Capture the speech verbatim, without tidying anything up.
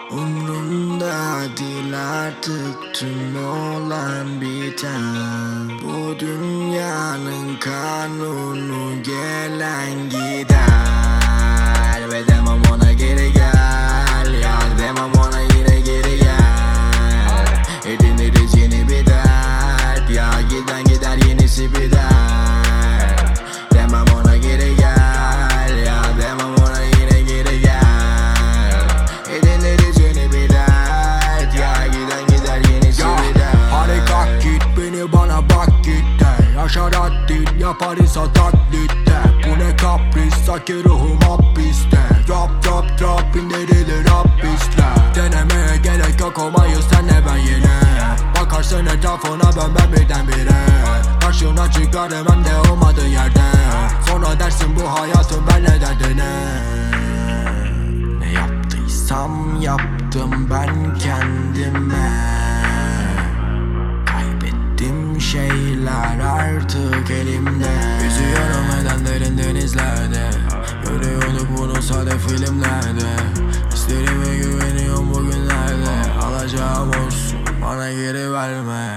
Umrumda değil artık tüm olan biten. Bu dünyanın kanunu gelen gider. Ve demem ona geri gel, ya demem ona yine geri gel. Ediniriz yeni bir dert, ya giden gider yenisi bir dert. Demem ona geri gel, ya demem ona yine geri gel. Ediniriz yeni bir dert, ya giden gider yenisi ya, bir dert. hadi kalk git, beni bana bak git de. Yaşar addit, yaparsa taklitte. Bu ne kapris, sanki ruhum hapiste. Rap rap rap indirilir hapisler. Denemeye gerek yok, olmayız senle ben yine. Bakarsın etrafına ben ben birdenbire. Karşına çıkarım hem de olmadığı yerde. Sonra dersin bu hayatın benle derdine. Ne yaptıysam yaptım ben kendime. Kaybettim şeyler artık elimde. Yüzüyorum edenlerin denizlerde. Görüyorduk bunu sade filmlerde. Hislerime güveniyorum bugünlerde. Alacağım olsun, bana geri verme.